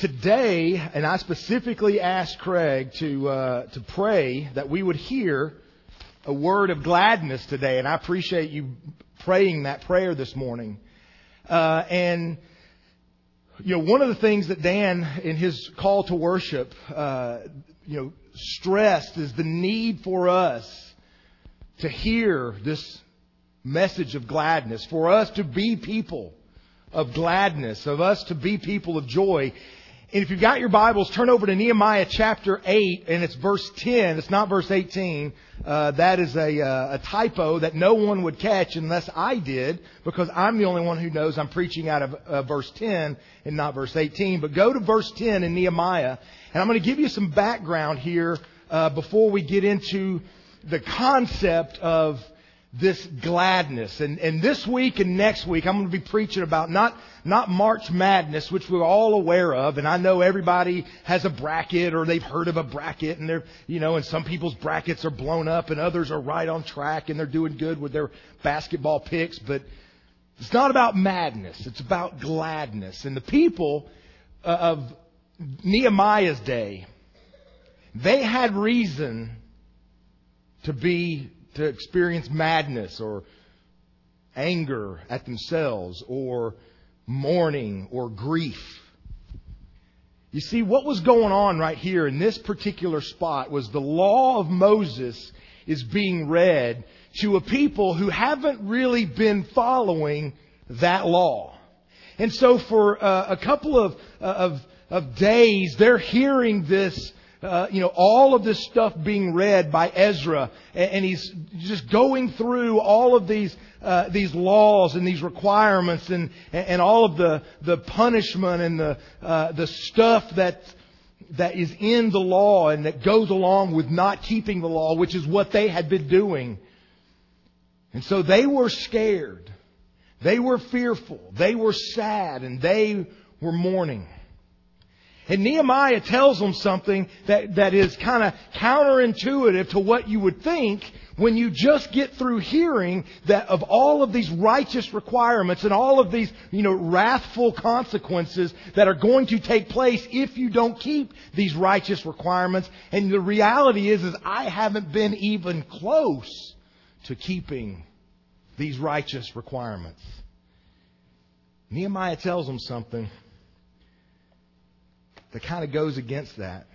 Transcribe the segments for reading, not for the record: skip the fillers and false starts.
Today, and I specifically asked Craig to pray that we would hear a word of gladness today, and I appreciate you praying that prayer this morning. And you know, one of the things that Dan, in his call to worship, stressed is the need for us to hear this message of gladness, for us to be people of gladness, of us to be people of joy. And if you've got your Bibles, turn over to Nehemiah chapter 8, and it's verse 10. It's not verse 18. That is a typo that no one would catch unless I did, because I'm the only one who knows I'm preaching out of verse 10 and not verse 18. But go to verse 10 in Nehemiah, and I'm going to give you some background here before we get into the concept of this gladness. And this week and next week, I'm going to be preaching about not March Madness, which we're all aware of. And I know everybody has a bracket, or they've heard of a bracket, and and some people's brackets are blown up and others are right on track and they're doing good with their basketball picks. But it's not about madness. It's about gladness. And the people of Nehemiah's day, they had reason to experience madness or anger at themselves or mourning or grief. You see, what was going on right here in this particular spot was the law of Moses is being read to a people who haven't really been following that law. And so for a couple of days, they're hearing this all of this stuff being read by Ezra, and he's just going through all of these laws and these requirements and all of the punishment and the stuff that is in the law and that goes along with not keeping the law, which is what they had been doing. And so they were scared, they were fearful, they were sad, and they were mourning. And Nehemiah tells them something that is kind of counterintuitive to what you would think when you just get through hearing that of all of these righteous requirements and all of these, wrathful consequences that are going to take place if you don't keep these righteous requirements. And the reality is I haven't been even close to keeping these righteous requirements. Nehemiah tells them something that kind of goes against that.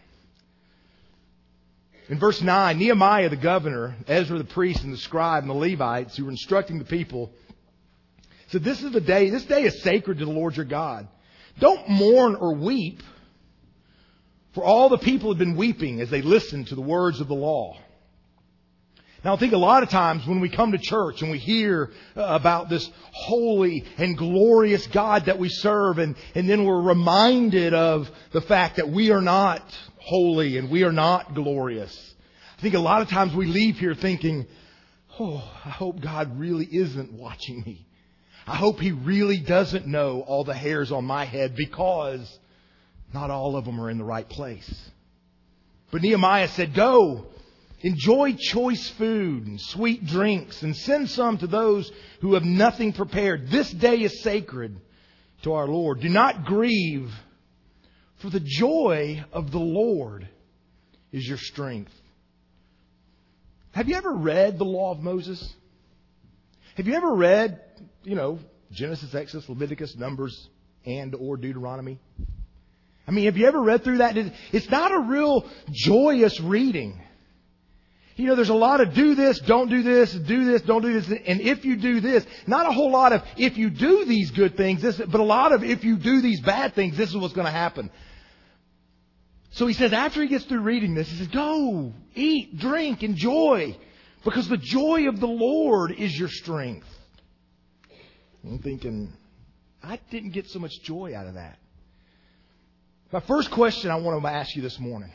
In verse 9, Nehemiah the governor, Ezra the priest and the scribe and the Levites who were instructing the people said, this day is sacred to the Lord your God. Don't mourn or weep, for all the people have been weeping as they listened to the words of the law. Now, I think a lot of times when we come to church and we hear about this holy and glorious God that we serve, and then we're reminded of the fact that we are not holy and we are not glorious. I think a lot of times we leave here thinking, I hope God really isn't watching me. I hope He really doesn't know all the hairs on my head, because not all of them are in the right place. But Nehemiah said, go. Enjoy choice food and sweet drinks, and send some to those who have nothing prepared. This day is sacred to our Lord. Do not grieve, for the joy of the Lord is your strength. Have you ever read the law of Moses? Have you ever read, Genesis, Exodus, Leviticus, Numbers, and or Deuteronomy? I mean, have you ever read through that? It's not a real joyous reading. There's a lot of do this, don't do this, don't do this. And if you do this, not a whole lot of if you do these good things, but a lot of if you do these bad things, this is what's going to happen. So he says, after he gets through reading this, he says, go, eat, drink, enjoy, because the joy of the Lord is your strength. I'm thinking, I didn't get so much joy out of that. My first question I want to ask you this morning.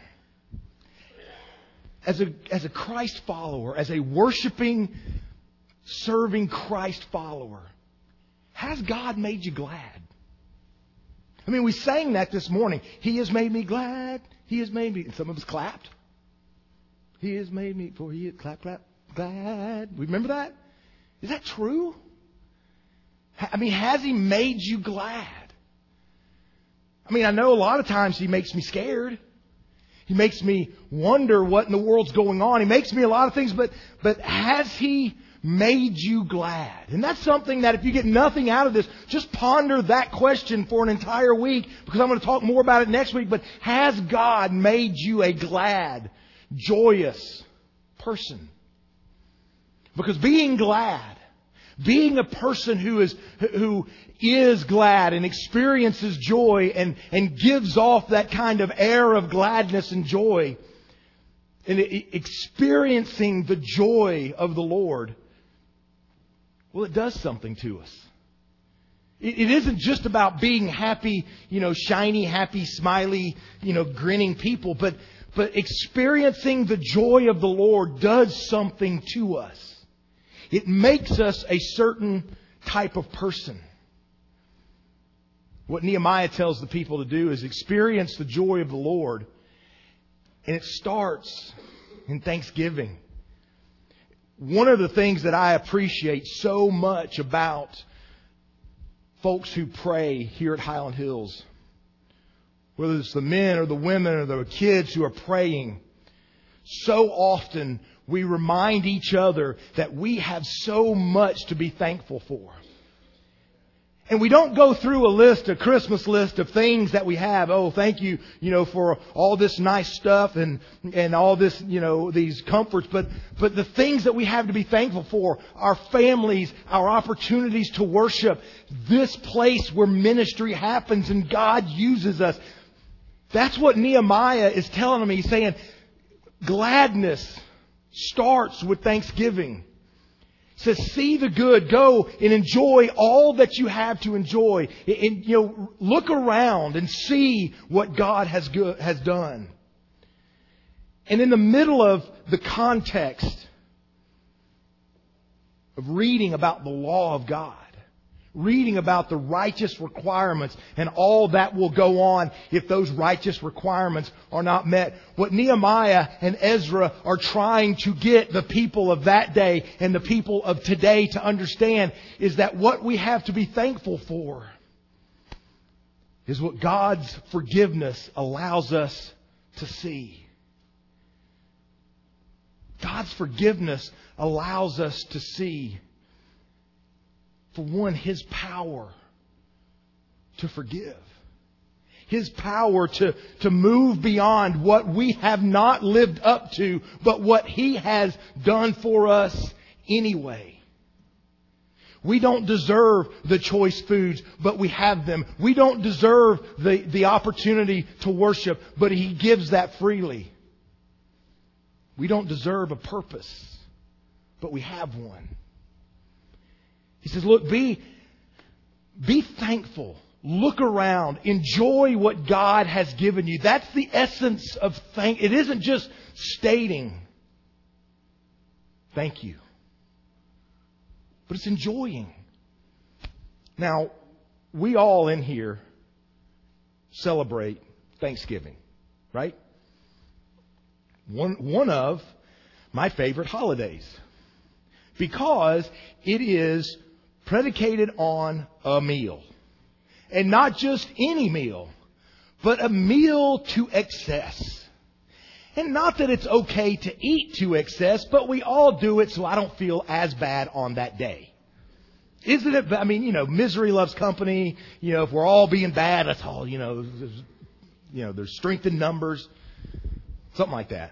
As a Christ follower, as a worshiping, serving Christ follower, has God made you glad? I mean, we sang that this morning. He has made me glad. He has made me. And some of us clapped. He has made me, for He clap, clap, glad. Remember that? Is that true? I mean, has He made you glad? I mean, I know a lot of times He makes me scared. He makes me wonder what in the world's going on. He makes me a lot of things, but has He made you glad? And that's something that if you get nothing out of this, just ponder that question for an entire week, because I'm going to talk more about it next week. But has God made you a glad, joyous person? Because being glad, being a person who is glad and experiences joy and gives off that kind of air of gladness and joy, and experiencing the joy of the Lord, well, it does something to us. It isn't just about being happy, shiny, happy, smiley, grinning people, but experiencing the joy of the Lord does something to us. It makes us a certain type of person. What Nehemiah tells the people to do is experience the joy of the Lord. And it starts in thanksgiving. One of the things that I appreciate so much about folks who pray here at Highland Hills, whether it's the men or the women or the kids who are praying, so often we remind each other that we have so much to be thankful for. And we don't go through a Christmas list of things that we have. Oh, thank you, for all this nice stuff and all this, these comforts. But the things that we have to be thankful for, our families, our opportunities to worship, this place where ministry happens and God uses us. That's what Nehemiah is telling me. He's saying gladness starts with thanksgiving. It says, see the good, go and enjoy all that you have to enjoy. And, look around and see what God has done. And in the middle of the context of reading about the law of God, reading about the righteous requirements and all that will go on if those righteous requirements are not met. What Nehemiah and Ezra are trying to get the people of that day and the people of today to understand is that what we have to be thankful for is what God's forgiveness allows us to see. God's forgiveness allows us to see, for one, His power to forgive. His power to move beyond what we have not lived up to, but what He has done for us anyway. We don't deserve the choice foods, but we have them. We don't deserve the opportunity to worship, but He gives that freely. We don't deserve a purpose, but we have one. He says, look, be thankful. Look around. Enjoy what God has given you. That's the essence of thank. It isn't just stating thank you, but it's enjoying. Now, we all in here celebrate Thanksgiving, right? One of my favorite holidays, because it is predicated on a meal. And not just any meal, but a meal to excess. And not that it's okay to eat to excess, but we all do it so I don't feel as bad on that day. Isn't it? I mean, misery loves company. If we're all being bad, that's all, there's strength in numbers. Something like that.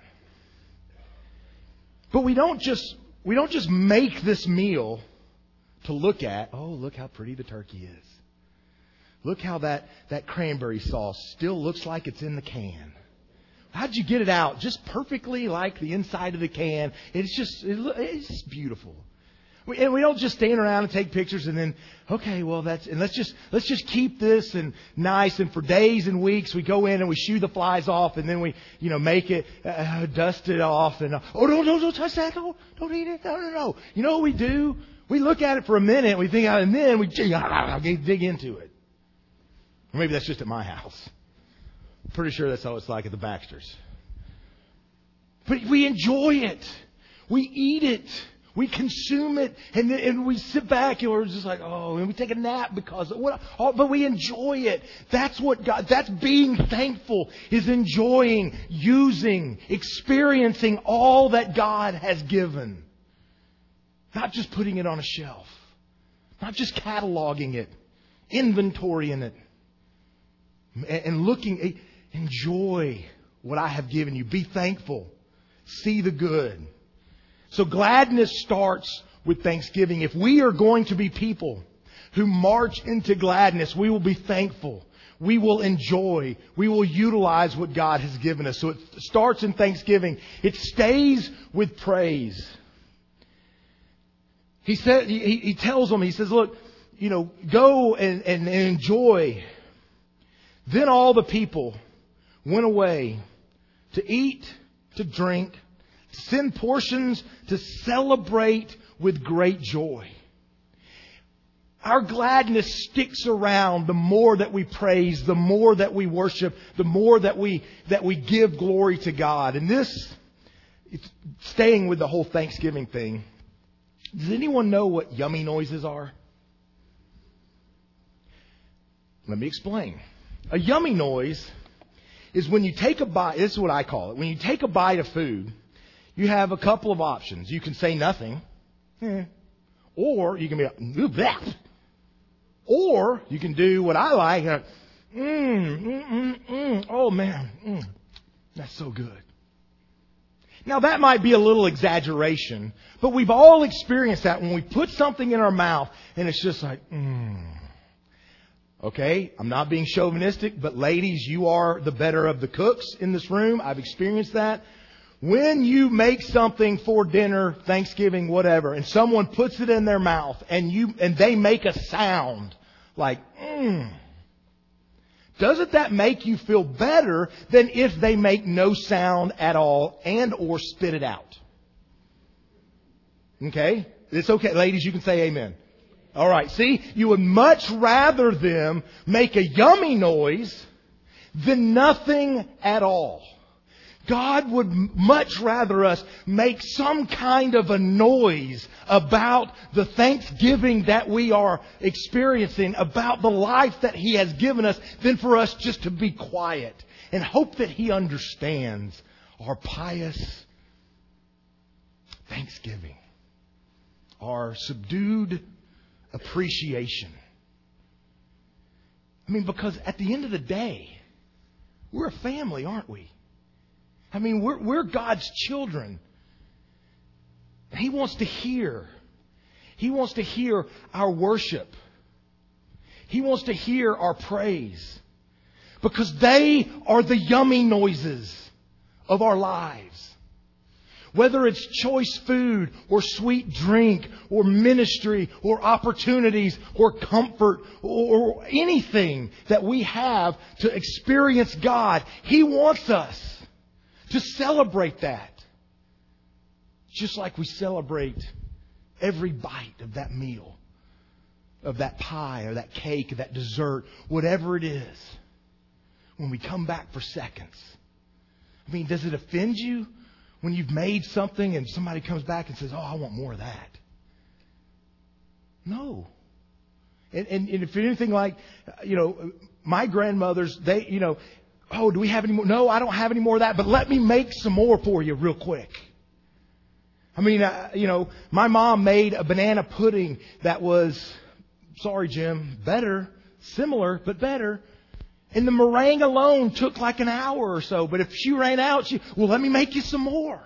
But we don't just make this meal to look at. Oh, look how pretty the turkey is. Look how that cranberry sauce still looks like it's in the can. How'd you get it out? Just perfectly like the inside of the can. It's just beautiful. And we don't just stand around and take pictures and then, okay, well let's just keep this and nice. And for days and weeks we go in and we shoo the flies off and then we, make it, dust it off and, don't touch that. Don't eat it. No. You know what we do? We look at it for a minute, we think, and then we dig into it. Or maybe that's just at my house. Pretty sure that's how it's like at the Baxters. But we enjoy it. We eat it. We consume it, and we sit back, and we're just like, oh, and we take a nap because of what, but we enjoy it. That's what God, that's being thankful, is enjoying, using, experiencing all that God has given. Not just putting it on a shelf. Not just cataloging it, inventorying it, and looking, enjoy what I have given you. Be thankful. See the good. So gladness starts with thanksgiving. If we are going to be people who march into gladness, we will be thankful. We will enjoy. We will utilize what God has given us. So it starts in thanksgiving. It stays with praise. He said, he tells them, he says, look, go and enjoy. Then all the people went away to eat, to drink, to send portions, to celebrate with great joy. Our gladness sticks around the more that we praise, the more that we worship, the more that we give glory to God. And this, it's staying with the whole Thanksgiving thing. Does anyone know what yummy noises are? Let me explain. A yummy noise is when you take a bite. This is what I call it. When you take a bite of food, you have a couple of options. You can say nothing. Or you can be like, or you can do what I like. Oh man, that's so good. Now that might be a little exaggeration, but we've all experienced that when we put something in our mouth and it's just like, Okay, I'm not being chauvinistic, but ladies, you are the better of the cooks in this room. I've experienced that. When you make something for dinner, Thanksgiving, whatever, and someone puts it in their mouth and they make a sound like, doesn't that make you feel better than if they make no sound at all and or spit it out? Okay? It's okay. Ladies, you can say amen. All right. See, you would much rather them make a yummy noise than nothing at all. God would much rather us make some kind of a noise about the thanksgiving that we are experiencing, about the life that He has given us, than for us just to be quiet and hope that He understands our pious thanksgiving, our subdued appreciation. I mean, because at the end of the day, we're a family, aren't we? I mean, we're God's children. He wants to hear. He wants to hear our worship. He wants to hear our praise. Because they are the yummy noises of our lives. Whether it's choice food or sweet drink or ministry or opportunities or comfort or anything that we have to experience God, He wants us to celebrate that. Just like we celebrate every bite of that meal, of that pie or that cake or that dessert, whatever it is, when we come back for seconds. I mean, does it offend you when you've made something and somebody comes back and says, oh, I want more of that? No. And if anything like, my grandmothers, they, oh, do we have any more? No, I don't have any more of that, but let me make some more for you real quick. I mean, my mom made a banana pudding that was, sorry, Jim, better, similar, but better. And the meringue alone took like an hour or so. But if she ran out, well, let me make you some more.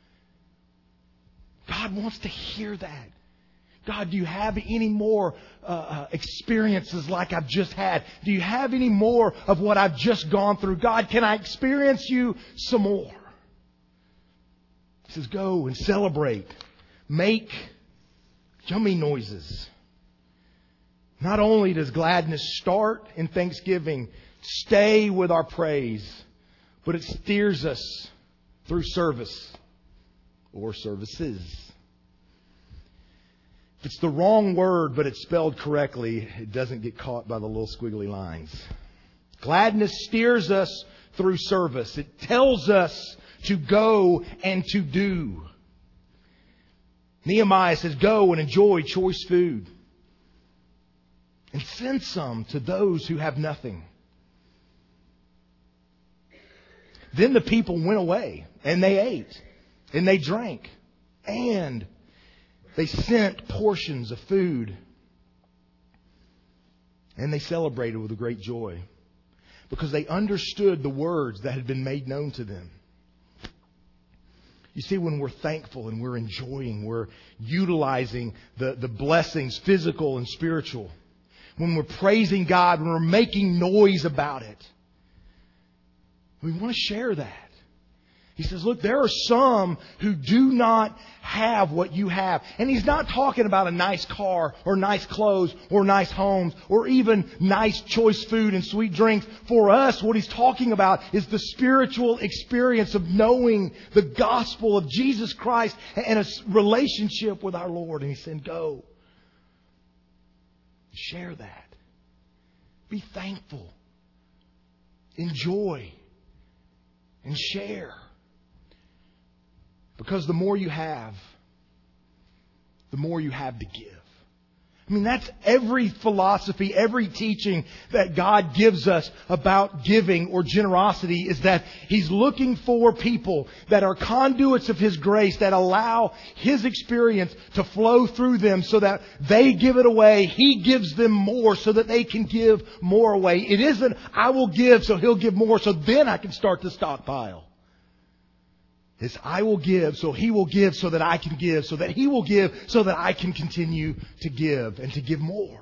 God wants to hear that. God, do you have any more experiences like I've just had? Do you have any more of what I've just gone through? God, can I experience you some more? He says, go and celebrate. Make yummy noises. Not only does gladness start in thanksgiving, stay with our praise, but it steers us through service or services. If it's the wrong word, but it's spelled correctly, it doesn't get caught by the little squiggly lines. Gladness steers us through service. It tells us to go and to do. Nehemiah says, go and enjoy choice food and send some to those who have nothing. Then the people went away and they ate and they drank and they sent portions of food and they celebrated with a great joy because they understood the words that had been made known to them. You see, when we're thankful and we're enjoying, we're utilizing the blessings, physical and spiritual. When we're praising God, when we're making noise about it, we want to share that. He says, look, there are some who do not have what you have. And He's not talking about a nice car or nice clothes or nice homes or even nice choice food and sweet drinks. For us, what He's talking about is the spiritual experience of knowing the gospel of Jesus Christ and a relationship with our Lord. And He said, go. Share that. Be thankful. Enjoy. And share. Because the more you have, the more you have to give. I mean, that's every philosophy, every teaching that God gives us about giving or generosity is that He's looking for people that are conduits of His grace that allow His experience to flow through them so that they give it away. He gives them more so that they can give more away. It isn't, I will give so He'll give more so then I can start the stockpile. It's I will give so He will give so that I can give, so that He will give so that I can continue to give and to give more.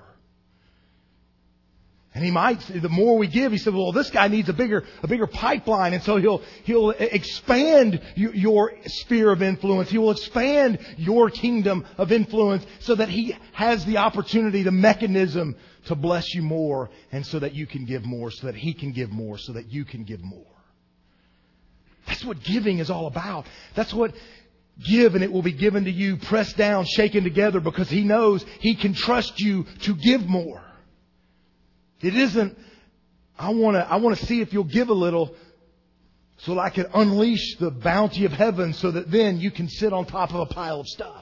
And He might, the more we give, He said, well, this guy needs a bigger pipeline. And so He'll expand your sphere of influence. He will expand your kingdom of influence so that He has the opportunity, the mechanism to bless you more and so that you can give more, so that He can give more, so that you can give more. That's what giving is all about. That's what give and it will be given to you, pressed down, shaken together, because He knows He can trust you to give more. It isn't, I want to see if you'll give a little so that I can unleash the bounty of heaven so that then you can sit on top of a pile of stuff.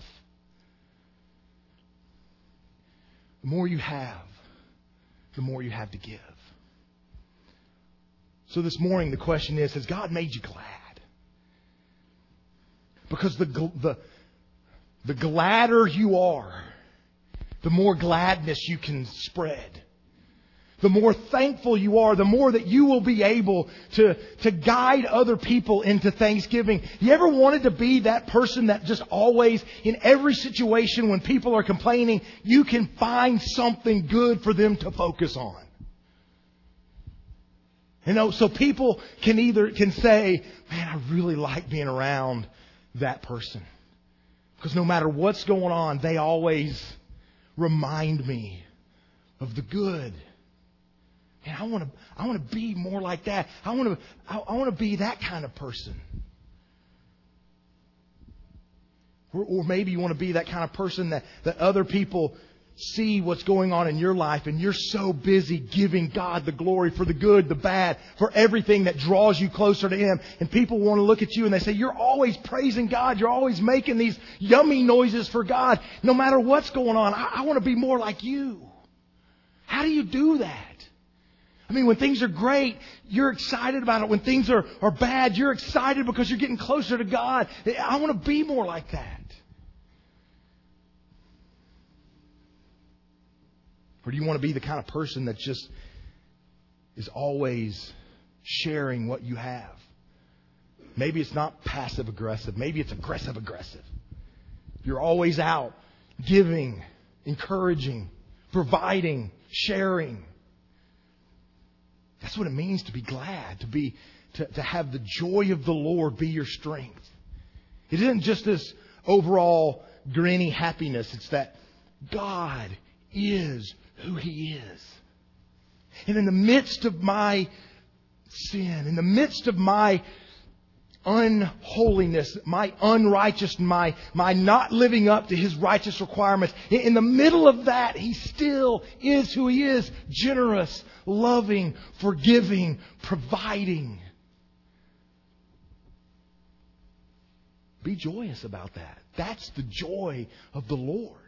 The more you have, the more you have to give. So this morning the question is, has God made you glad? Because the gladder you are, the more gladness you can spread. The more thankful you are, the more that you will be able to guide other people into thanksgiving. You ever wanted to be that person that just always, in every situation when people are complaining, you can find something good for them to focus on? You know, so people can say, man, I really like being around that person. Because no matter what's going on, they always remind me of the good. And I want to be more like that. I want to be that kind of person. Or maybe you want to be that kind of person that other people see what's going on in your life and you're so busy giving God the glory for the good, the bad, for everything that draws you closer to Him. And people want to look at you and they say, you're always praising God. You're always making these yummy noises for God. No matter what's going on, I want to be more like you. How do you do that? I mean, when things are great, you're excited about it. When things are bad, you're excited because you're getting closer to God. I want to be more like that. Or do you want to be the kind of person that just is always sharing what you have? Maybe it's not passive aggressive. Maybe it's aggressive aggressive. You're always out giving, encouraging, providing, sharing. That's what it means to be glad, to have the joy of the Lord be your strength. It isn't just this overall grinny happiness. It's that God is who He is. And in the midst of my sin, in the midst of my unholiness, my unrighteousness, my not living up to His righteous requirements, in the middle of that, He still is who He is. Generous, loving, forgiving, providing. Be joyous about that. That's the joy of the Lord.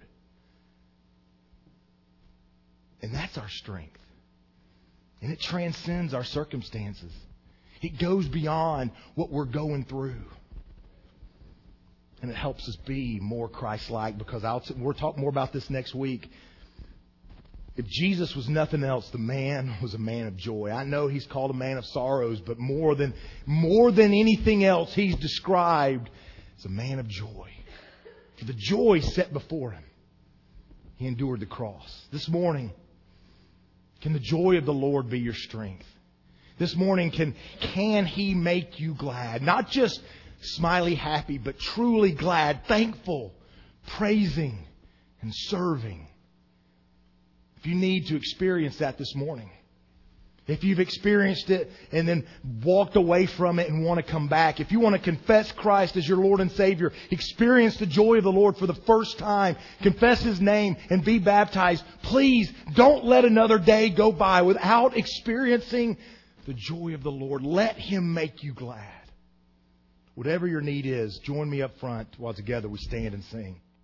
And that's our strength. And it transcends our circumstances. It goes beyond what we're going through. And it helps us be more Christ-like, because we'll talk more about this next week. If Jesus was nothing else, the man was a man of joy. I know He's called a man of sorrows, but more than anything else, He's described as a man of joy. For the joy set before Him, He endured the cross. This morning, can the joy of the Lord be your strength? This morning, can He make you glad? Not just smiley happy, but truly glad, thankful, praising, and serving. If you need to experience that this morning, if you've experienced it and then walked away from it and want to come back, if you want to confess Christ as your Lord and Savior, experience the joy of the Lord for the first time, confess His name and be baptized, please don't let another day go by without experiencing the joy of the Lord. Let Him make you glad. Whatever your need is, join me up front while together we stand and sing.